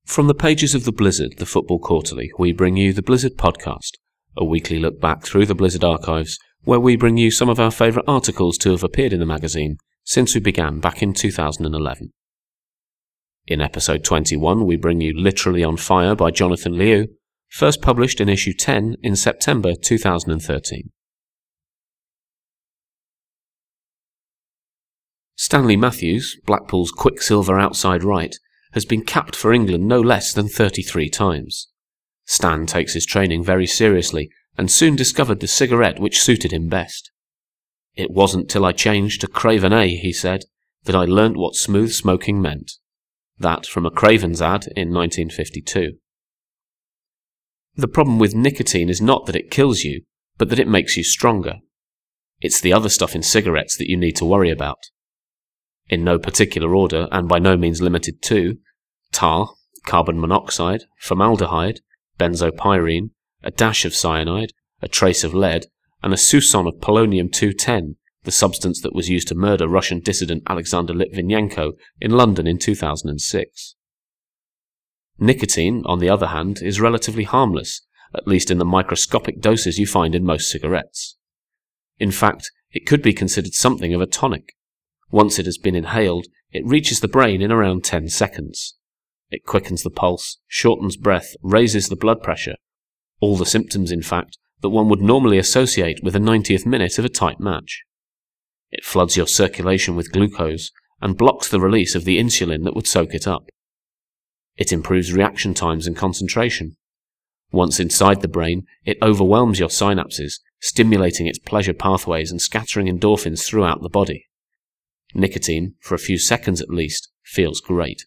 From the pages of The Blizzard, the Football Quarterly, we bring you the Blizzard Podcast, a weekly look back through the Blizzard archives, where we bring you some of our favourite articles to have appeared in the magazine since we began back in 2011. In episode 21, we bring you Literally on Fire by Jonathan Liu, first published in issue 10 in September 2013. Stanley Matthews, Blackpool's quicksilver outside right, has been capped for England no less than 33 times. Stan takes his training very seriously and soon discovered the cigarette which suited him best. "It wasn't till I changed to Craven A," he said, "that I learnt what smooth smoking meant." That from a Craven's ad in 1952. The problem with nicotine is not that it kills you, but that it makes you stronger. It's the other stuff in cigarettes that you need to worry about. In no particular order, and by no means limited to, tar, carbon monoxide, formaldehyde, benzopyrene, a dash of cyanide, a trace of lead, and a soupçon of polonium-210, the substance that was used to murder Russian dissident Alexander Litvinenko in London in 2006. Nicotine, on the other hand, is relatively harmless, at least in the microscopic doses you find in most cigarettes. In fact, it could be considered something of a tonic. Once it has been inhaled, it reaches the brain in around 10 seconds. It quickens the pulse, shortens breath, raises the blood pressure, all the symptoms, in fact, that one would normally associate with the 90th minute of a tight match. It floods your circulation with glucose and blocks the release of the insulin that would soak it up. It improves reaction times and concentration. Once inside the brain, it overwhelms your synapses, stimulating its pleasure pathways and scattering endorphins throughout the body. Nicotine, for a few seconds at least, feels great.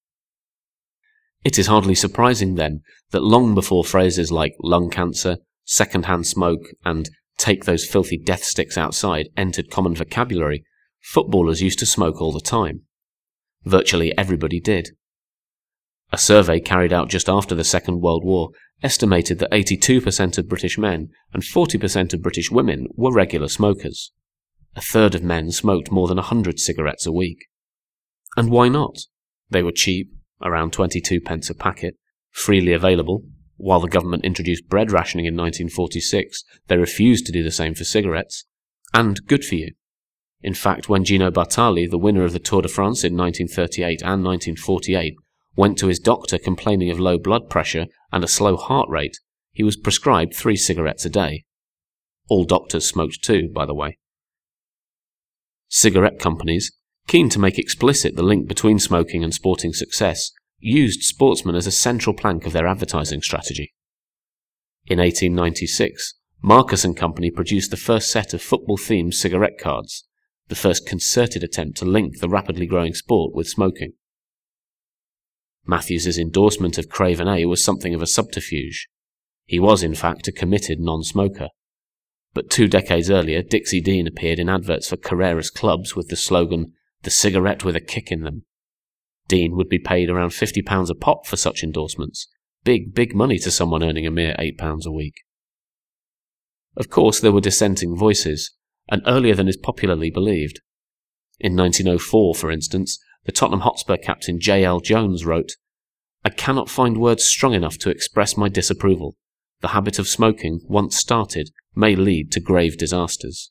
It is hardly surprising, then, that long before phrases like lung cancer, second-hand smoke, and take those filthy death sticks outside entered common vocabulary, footballers used to smoke all the time. Virtually everybody did. A survey carried out just after the Second World War estimated that 82% of British men and 40% of British women were regular smokers. A third of men smoked more than 100 cigarettes a week. And why not? They were cheap, around 22 pence a packet, freely available. While the government introduced bread rationing in 1946, they refused to do the same for cigarettes. And good for you. In fact, when Gino Bartali, the winner of the Tour de France in 1938 and 1948, went to his doctor complaining of low blood pressure and a slow heart rate, he was prescribed 3 cigarettes a day. All doctors smoked too, by the way. Cigarette companies, keen to make explicit the link between smoking and sporting success, used sportsmen as a central plank of their advertising strategy. In 1896, Marcus & Company produced the first set of football-themed cigarette cards, the first concerted attempt to link the rapidly growing sport with smoking. Matthews's endorsement of Craven A was something of a subterfuge. He was, in fact, a committed non-smoker. But 2 decades earlier, Dixie Dean appeared in adverts for Carreras clubs with the slogan, "The cigarette with a kick in them." Dean would be paid around £50 a pop for such endorsements. Big money to someone earning a mere £8 a week. Of course, there were dissenting voices, and earlier than is popularly believed. In 1904, for instance, the Tottenham Hotspur captain J.L. Jones wrote, "I cannot find words strong enough to express my disapproval. The habit of smoking, once started, may lead to grave disasters."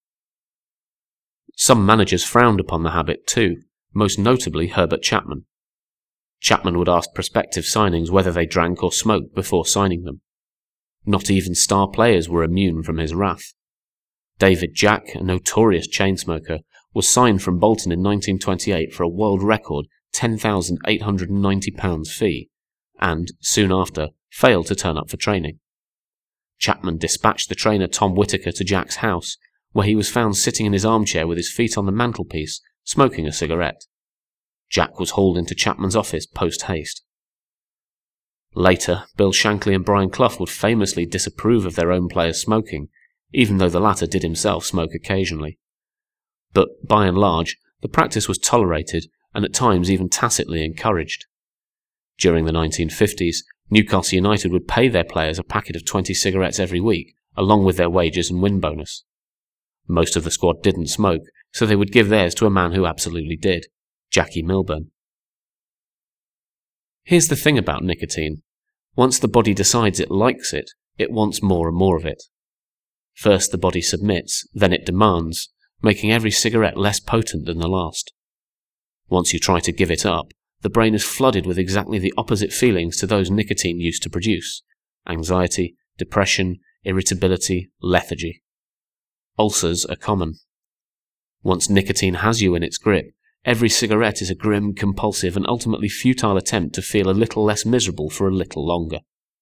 Some managers frowned upon the habit too, most notably Herbert Chapman. Chapman would ask prospective signings whether they drank or smoked before signing them. Not even star players were immune from his wrath. David Jack, a notorious chain smoker, was signed from Bolton in 1928 for a world record £10,890 fee, and, soon after, failed to turn up for training. Chapman dispatched the trainer Tom Whittaker to Jack's house, where he was found sitting in his armchair with his feet on the mantelpiece, smoking a cigarette. Jack was hauled into Chapman's office post-haste. Later, Bill Shankly and Brian Clough would famously disapprove of their own players smoking, even though the latter did himself smoke occasionally. But, by and large, the practice was tolerated and at times even tacitly encouraged. During the 1950s, Newcastle United would pay their players a packet of 20 cigarettes every week, along with their wages and win bonus. Most of the squad didn't smoke, so they would give theirs to a man who absolutely did, Jackie Milburn. Here's the thing about nicotine. Once the body decides it likes it, it wants more and more of it. First the body submits, then it demands, making every cigarette less potent than the last. Once you try to give it up, the brain is flooded with exactly the opposite feelings to those nicotine used to produce: anxiety, depression, irritability, lethargy. Ulcers are common. Once nicotine has you in its grip, every cigarette is a grim, compulsive, and ultimately futile attempt to feel a little less miserable for a little longer.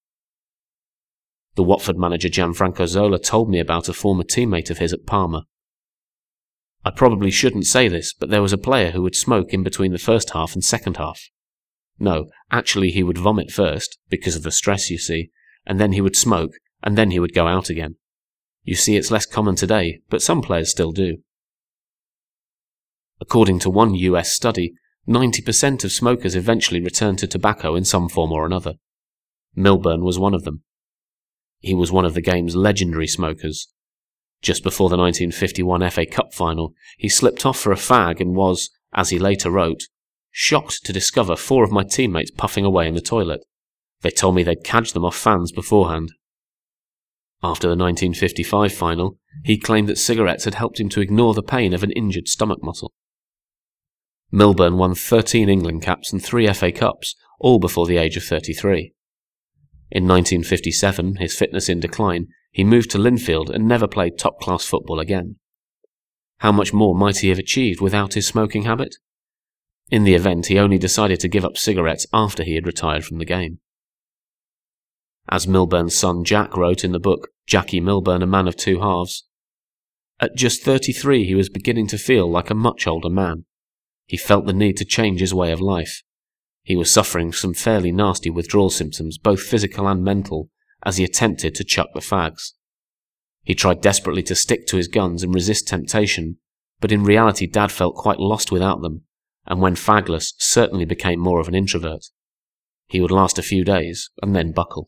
The Watford manager Gianfranco Zola told me about a former teammate of his at Parma. I probably shouldn't say this, but there was a player who would smoke in between the first half and second half. No, actually he would vomit first, because of the stress, you see, and then he would smoke, and then he would go out again. You see, it's less common today, but some players still do. According to one US study, 90% of smokers eventually return to tobacco in some form or another. Milburn was one of them. He was one of the game's legendary smokers. Just before the 1951 FA Cup final, he slipped off for a fag and was, as he later wrote, shocked to discover 4 of my teammates puffing away in the toilet. They told me they'd cadged them off fans beforehand. After the 1955 final, he claimed that cigarettes had helped him to ignore the pain of an injured stomach muscle. Milburn won 13 England caps and 3 FA Cups, all before the age of 33. In 1957, his fitness in decline, he moved to Linfield and never played top-class football again. How much more might he have achieved without his smoking habit? In the event, he only decided to give up cigarettes after he had retired from the game. As Milburn's son Jack wrote in the book Jackie Milburn, A Man of Two Halves, at just 33 he was beginning to feel like a much older man. He felt the need to change his way of life. He was suffering some fairly nasty withdrawal symptoms, both physical and mental, as he attempted to chuck the fags. He tried desperately to stick to his guns and resist temptation, but in reality Dad felt quite lost without them, and when fagless certainly became more of an introvert. He would last a few days and then buckle.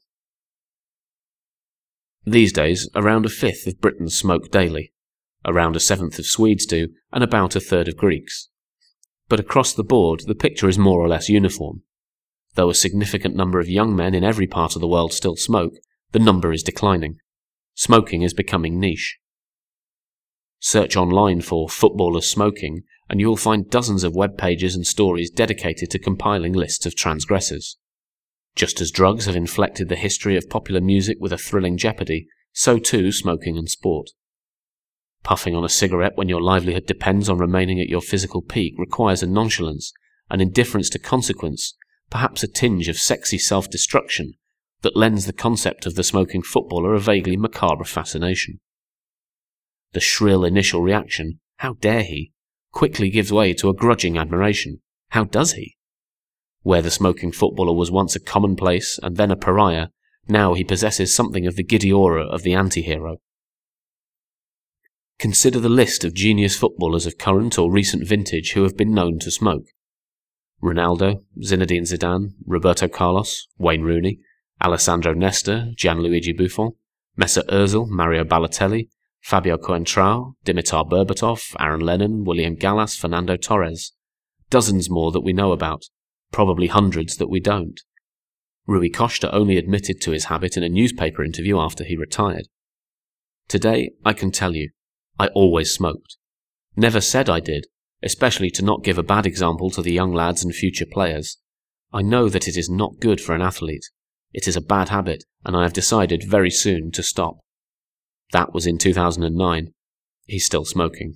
These days, around 1/5 of Britons smoke daily, around 1/7 of Swedes do, and about 1/3 of Greeks. But across the board, the picture is more or less uniform. Though a significant number of young men in every part of the world still smoke, the number is declining. Smoking is becoming niche. Search online for footballers smoking, and you will find dozens of web pages and stories dedicated to compiling lists of transgressors. Just as drugs have inflected the history of popular music with a thrilling jeopardy, so too smoking and sport. Puffing on a cigarette when your livelihood depends on remaining at your physical peak requires a nonchalance, an indifference to consequence, perhaps a tinge of sexy self-destruction, that lends the concept of the smoking footballer a vaguely macabre fascination. The shrill initial reaction, "How dare he?" quickly gives way to a grudging admiration, "How does he?" Where the smoking footballer was once a commonplace and then a pariah, now he possesses something of the giddy aura of the anti-hero. Consider the list of genius footballers of current or recent vintage who have been known to smoke. Ronaldo, Zinedine Zidane, Roberto Carlos, Wayne Rooney, Alessandro Nesta, Gianluigi Buffon, Mesut Ozil, Mario Balotelli, Fabio Coentrao, Dimitar Berbatov, Aaron Lennon, William Gallas, Fernando Torres. Dozens more that we know about, probably hundreds that we don't. Rui Costa only admitted to his habit in a newspaper interview after he retired. Today, I can tell you, I always smoked. Never said I did, especially to not give a bad example to the young lads and future players. I know that it is not good for an athlete. It is a bad habit, and I have decided very soon to stop. That was in 2009. He's still smoking.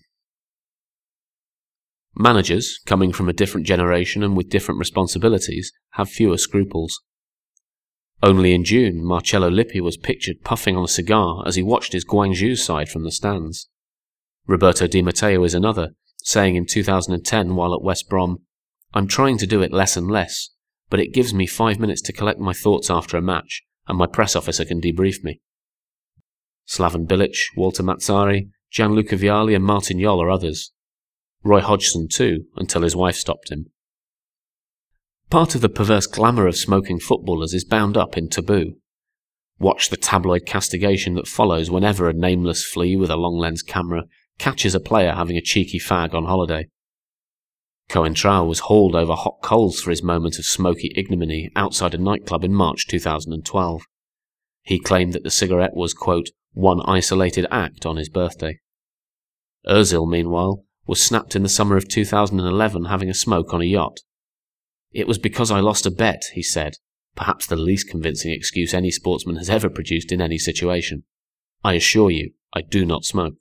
Managers, coming from a different generation and with different responsibilities, have fewer scruples. Only in June, Marcello Lippi was pictured puffing on a cigar as he watched his Guangzhou side from the stands. Roberto Di Matteo is another, saying in 2010 while at West Brom, "I'm trying to do it less and less, but it gives me 5 minutes to collect my thoughts after a match, and my press officer can debrief me." Slaven Bilic, Walter Mazzari, Gianluca Vialli and Martin Jol are others. Roy Hodgson too, until his wife stopped him. Part of the perverse glamour of smoking footballers is bound up in taboo. Watch the tabloid castigation that follows whenever a nameless flea with a long-lens camera catches a player having a cheeky fag on holiday. Coentrao was hauled over hot coals for his moment of smoky ignominy outside a nightclub in March 2012. He claimed that the cigarette was, quote, one isolated act on his birthday. Ozil, meanwhile, was snapped in the summer of 2011 having a smoke on a yacht. It was because I lost a bet, he said, perhaps the least convincing excuse any sportsman has ever produced in any situation. I assure you, I do not smoke.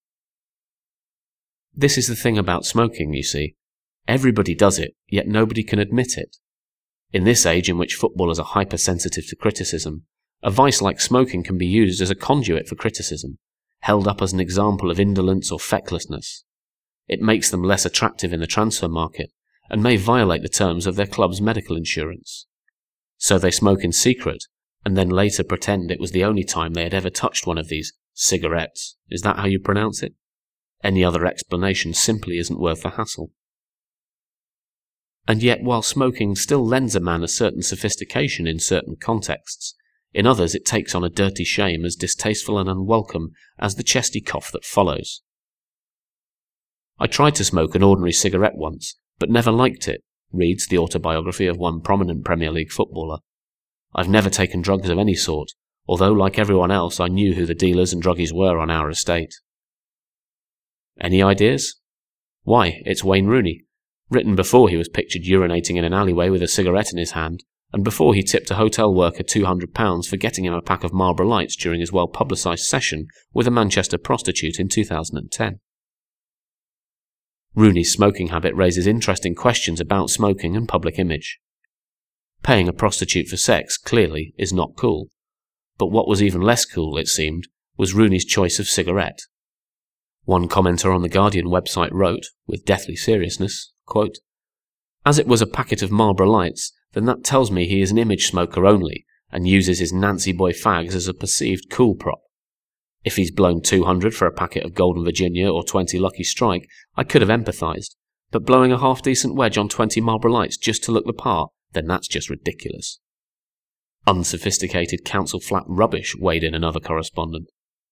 This is the thing about smoking, you see. Everybody does it, yet nobody can admit it. In this age in which footballers are hypersensitive to criticism, a vice like smoking can be used as a conduit for criticism, held up as an example of indolence or fecklessness. It makes them less attractive in the transfer market, and may violate the terms of their club's medical insurance. So they smoke in secret, and then later pretend it was the only time they had ever touched one of these cigarettes. Is that how you pronounce it? Any other explanation simply isn't worth the hassle. And yet, while smoking still lends a man a certain sophistication in certain contexts, in others it takes on a dirty shame as distasteful and unwelcome as the chesty cough that follows. I tried to smoke an ordinary cigarette once, but never liked it, reads the autobiography of one prominent Premier League footballer. I've never taken drugs of any sort, although, like everyone else, I knew who the dealers and druggies were on our estate. Any ideas? Why, it's Wayne Rooney, written before he was pictured urinating in an alleyway with a cigarette in his hand, and before he tipped a hotel worker £200 for getting him a pack of Marlboro Lights during his well-publicised session with a Manchester prostitute in 2010. Rooney's smoking habit raises interesting questions about smoking and public image. Paying a prostitute for sex, clearly, is not cool. But what was even less cool, it seemed, was Rooney's choice of cigarette. One commenter on the Guardian website wrote, with deathly seriousness, quote, as it was a packet of Marlboro Lights, then that tells me he is an image smoker only, and uses his Nancy boy fags as a perceived cool prop. If he's blown 200 for a packet of Golden Virginia or 20 Lucky Strike, I could have empathised, but blowing a half-decent wedge on 20 Marlboro Lights just to look the part, then that's just ridiculous. Unsophisticated council flat rubbish, weighed in another correspondent.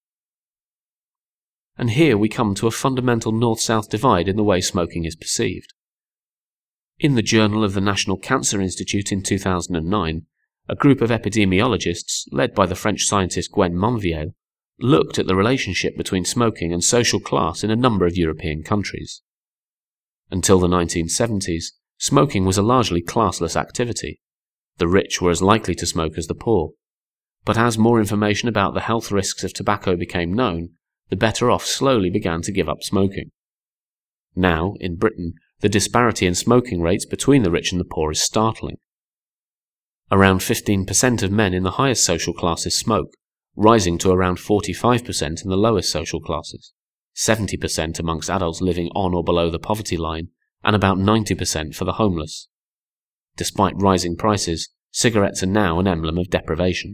And here we come to a fundamental north-south divide in the way smoking is perceived. In the Journal of the National Cancer Institute in 2009, a group of epidemiologists, led by the French scientist Gwen Monvielle, looked at the relationship between smoking and social class in a number of European countries. Until the 1970s, smoking was a largely classless activity. The rich were as likely to smoke as the poor. But as more information about the health risks of tobacco became known, the better off slowly began to give up smoking. Now, in Britain, the disparity in smoking rates between the rich and the poor is startling. Around 15% of men in the highest social classes smoke, rising to around 45% in the lowest social classes, 70% amongst adults living on or below the poverty line, and about 90% for the homeless. Despite rising prices, cigarettes are now an emblem of deprivation.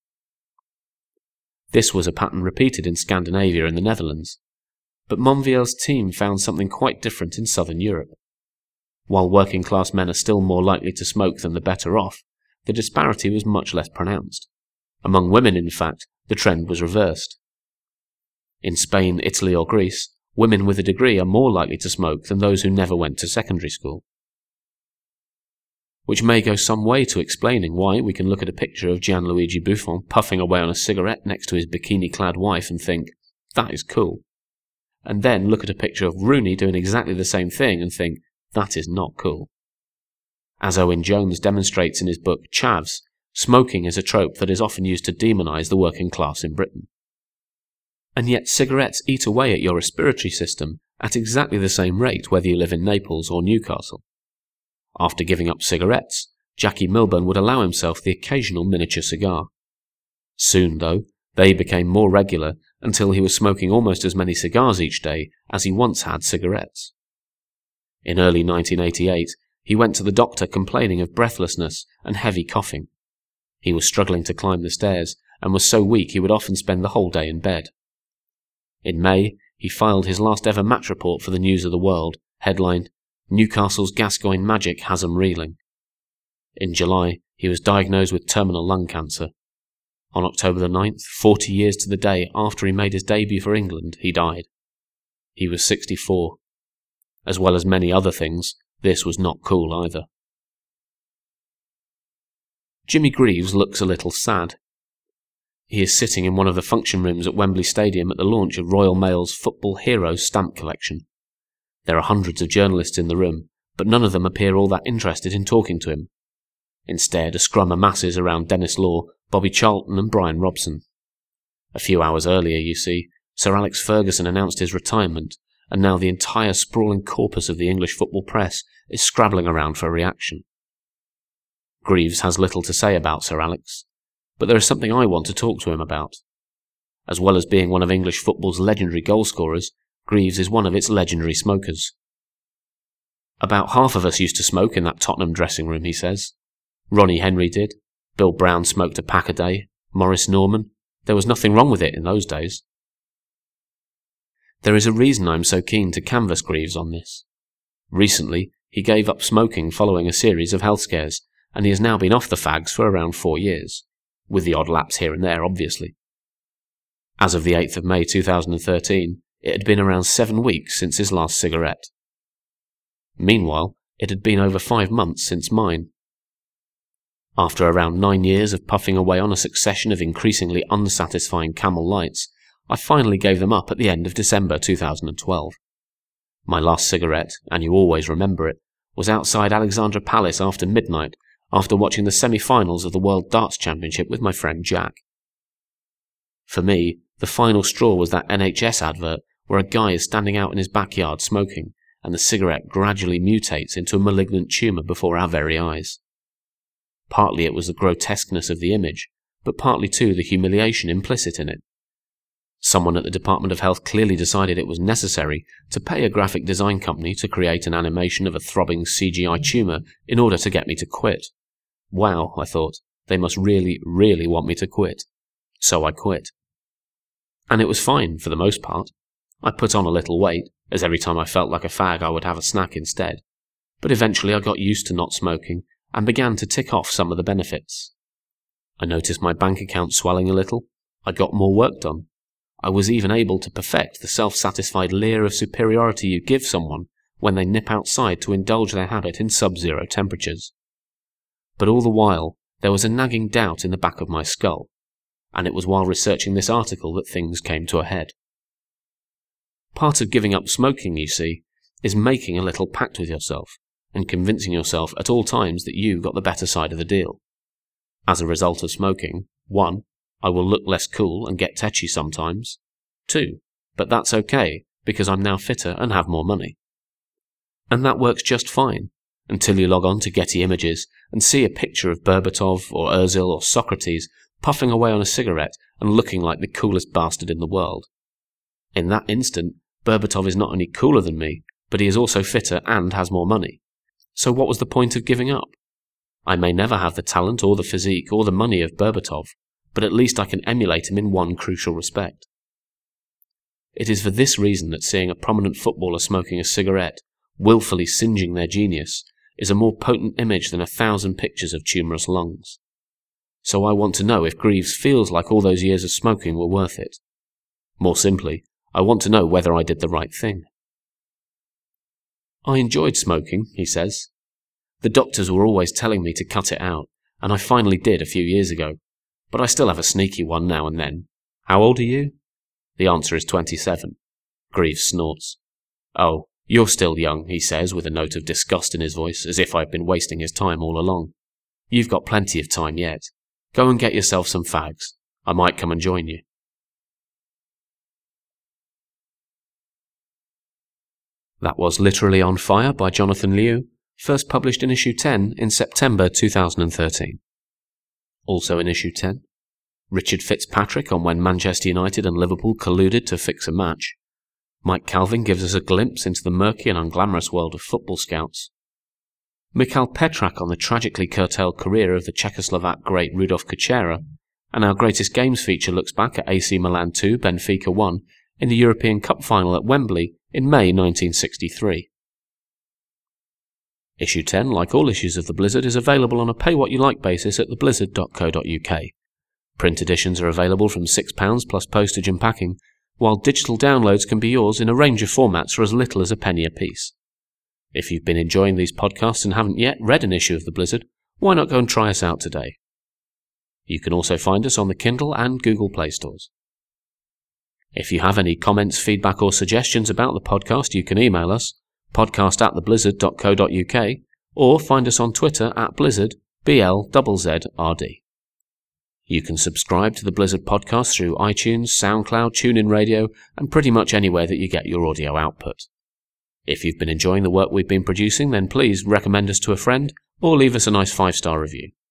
This was a pattern repeated in Scandinavia and the Netherlands, but Monvielle's team found something quite different in southern Europe. While working-class men are still more likely to smoke than the better off, the disparity was much less pronounced. Among women, in fact, the trend was reversed. In Spain, Italy or Greece, women with a degree are more likely to smoke than those who never went to secondary school. Which may go some way to explaining why we can look at a picture of Gianluigi Buffon puffing away on a cigarette next to his bikini-clad wife and think, that is cool. And then look at a picture of Rooney doing exactly the same thing and think, that is not cool. As Owen Jones demonstrates in his book Chavs, smoking is a trope that is often used to demonise the working class in Britain. And yet cigarettes eat away at your respiratory system at exactly the same rate whether you live in Naples or Newcastle. After giving up cigarettes, Jackie Milburn would allow himself the occasional miniature cigar. Soon, though, they became more regular until he was smoking almost as many cigars each day as he once had cigarettes. In early 1988, he went to the doctor complaining of breathlessness and heavy coughing. He was struggling to climb the stairs and was so weak he would often spend the whole day in bed. In May, he filed his last ever match report for the News of the World, headlined, Newcastle's Gascoigne Magic has 'em reeling. In July, he was diagnosed with terminal lung cancer. On October the 9th, 40 years to the day after he made his debut for England, he died. He was 64. As well as many other things, This was not cool either. Jimmy Greaves looks a little sad. He is sitting in one of the function rooms at Wembley Stadium at the launch of Royal Mail's Football Heroes stamp collection. There are hundreds of journalists in the room, but none of them appear all that interested in talking to him. Instead, a scrum amasses around Denis Law, Bobby Charlton and Brian Robson. A few hours earlier, you see, Sir Alex Ferguson announced his retirement, and now the entire sprawling corpus of the English football press is scrabbling around for a reaction. Greaves has little to say about Sir Alex, but there is something I want to talk to him about. As well as being one of English football's legendary goalscorers, Greaves is one of its legendary smokers. About half of us used to smoke in that Tottenham dressing room, he says. Ronnie Henry did. Bill Brown smoked a pack a day. Maurice Norman. There was nothing wrong with it in those days. There is a reason I'm so keen to canvass Greaves on this. Recently, he gave up smoking following a series of health scares, and he has now been off the fags for around 4 years, with the odd lapse here and there, obviously. As of the 8th of May 2013, it had been around 7 weeks since his last cigarette. Meanwhile, it had been over 5 months since mine. After around 9 years of puffing away on a succession of increasingly unsatisfying Camel Lights, I finally gave them up at the end of December 2012. My last cigarette, and you always remember it, was outside Alexandra Palace after midnight, after watching the semi-finals of the World Darts Championship with my friend Jack. For me, the final straw was that NHS advert where a guy is standing out in his backyard smoking, and the cigarette gradually mutates into a malignant tumour before our very eyes. Partly it was the grotesqueness of the image, but partly too the humiliation implicit in it. Someone at the Department of Health clearly decided it was necessary to pay a graphic design company to create an animation of a throbbing CGI tumour in order to get me to quit. Wow, I thought, they must really, really want me to quit. So I quit. And it was fine, for the most part. I put on a little weight, as every time I felt like a fag I would have a snack instead. But eventually I got used to not smoking, and began to tick off some of the benefits. I noticed my bank account swelling a little. I got more work done. I was even able to perfect the self-satisfied leer of superiority you give someone when they nip outside to indulge their habit in sub-zero temperatures. But all the while, there was a nagging doubt in the back of my skull, and it was while researching this article that things came to a head. Part of giving up smoking, you see, is making a little pact with yourself, and convincing yourself at all times that you got the better side of the deal. As a result of smoking, 1. I will look less cool and get tetchy sometimes. 2. But that's okay, because I'm now fitter and have more money. And that works just fine, until you log on to Getty Images and see a picture of Berbatov or Ozil or Socrates puffing away on a cigarette and looking like the coolest bastard in the world. In that instant, Berbatov is not only cooler than me, but he is also fitter and has more money. So what was the point of giving up? I may never have the talent or the physique or the money of Berbatov, but at least I can emulate him in one crucial respect. It is for this reason that seeing a prominent footballer smoking a cigarette, willfully singeing their genius, is a more potent image than 1,000 pictures of tumorous lungs. So I want to know if Greaves feels like all those years of smoking were worth it. More simply, I want to know whether I did the right thing. I enjoyed smoking, he says. The doctors were always telling me to cut it out, and I finally did a few years ago. But I still have a sneaky one now and then. How old are you? The answer is 27. Greaves snorts. Oh, you're still young, he says with a note of disgust in his voice, as if I've been wasting his time all along. You've got plenty of time yet. Go and get yourself some fags. I might come and join you. That was Literally on Fire by Jonathan Liu, first published in issue 10 in September 2013. Also in issue 10, Richard Fitzpatrick on when Manchester United and Liverpool colluded to fix a match. Mike Calvin gives us a glimpse into the murky and unglamorous world of football scouts. Michal Petrak on the tragically curtailed career of the Czechoslovak great Rudolf Kuchera, and our Greatest Games feature looks back at AC Milan 2, Benfica 1 in the European Cup final at Wembley in May 1963. Issue 10, like all issues of The Blizzard, is available on a pay-what-you-like basis at theblizzard.co.uk. Print editions are available from £6 plus postage and packing, while digital downloads can be yours in a range of formats for as little as a penny apiece. If you've been enjoying these podcasts and haven't yet read an issue of The Blizzard, why not go and try us out today? You can also find us on the Kindle and Google Play stores. If you have any comments, feedback or suggestions about the podcast, you can email us, podcast@theblizzard.co.uk, or find us on Twitter @Blizzard, BLZZRD. You can subscribe to the Blizzard podcast through iTunes, SoundCloud, TuneIn Radio, and pretty much anywhere that you get your audio output. If you've been enjoying the work we've been producing, then please recommend us to a friend or leave us a nice 5-star review.